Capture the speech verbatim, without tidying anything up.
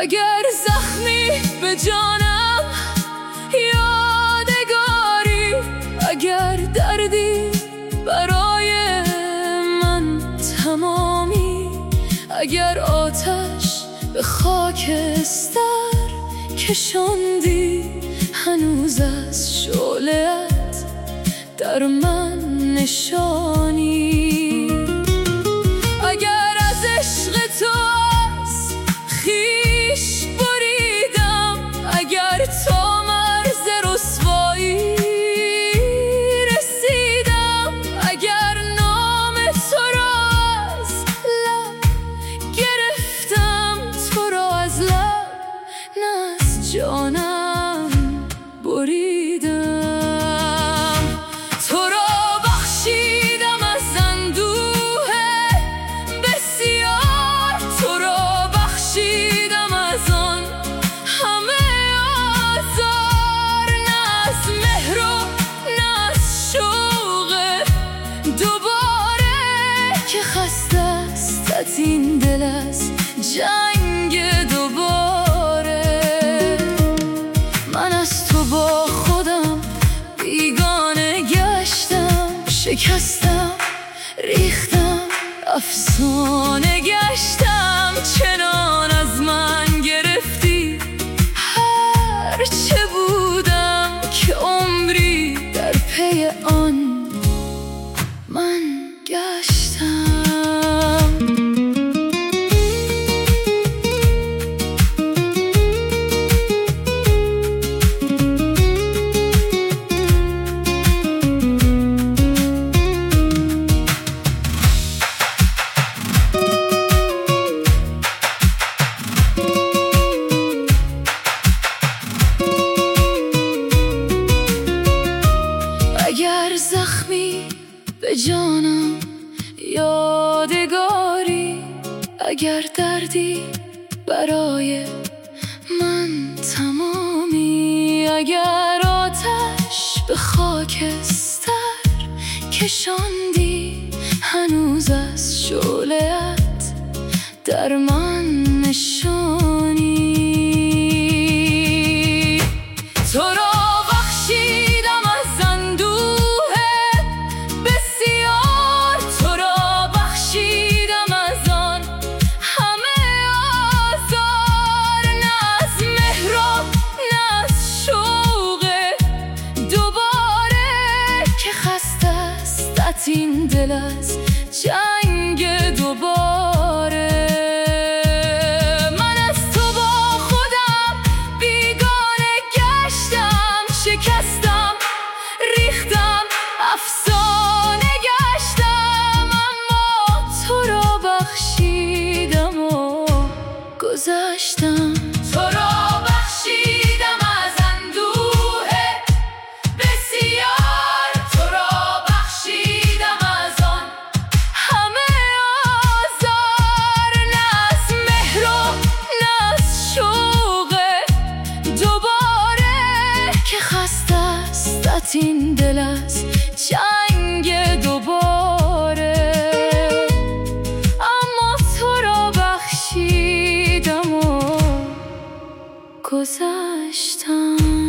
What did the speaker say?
اگر زخمی به جانم یادگاری، اگر دردی برای من تمامی، اگر آتش به خاکستر کشاندی، هنوز از شعله‌ات در من نشانی. اگر از عشق تو از خویش بریدم، اگر تا مرز رسوایی رسیدم، اگر نام تو را از لب گرفتم، تو را از لب نه از جانم بریدم، تو را بخشیدم از اندوه بسیار، تو را بخشیدم از آن همه آزار، نه از مهر و نه از شوق دوباره که خسته استت این دل از جنگ دوباره. من از تو با خودم بیگانه گشتم، شکستم ریختم افسانه گشتم، چنان از من گرفتی هر چه بودم که عمری در پی آن من گشتم. اگر زخمی به جانم یادگاری، اگر دردی برای من تمامی، اگر آتش به خاکستر کشاندی، هنوز از شعله‌ات در من نشانی. تو را بخشیدم از اندوه بسیار، تو را بخشیدم از آن همه آزار، نه از مهر و نه از شوق دوباره که خسته استت این دل از جنگ دوباره. من از تو با خودم بیگانه گشتم، شکستم ریختم افسانه گشتم، اما تو را بخشیدم و گذشتم. تو را بخشیدم از اندوه بسیار، تو را بخشیدم از آن همه آزار، نه از مهر و نه از شوق دوباره که خسته استت این دل از جنگ دوباره. اما تو را بخشیدم و گذشتم.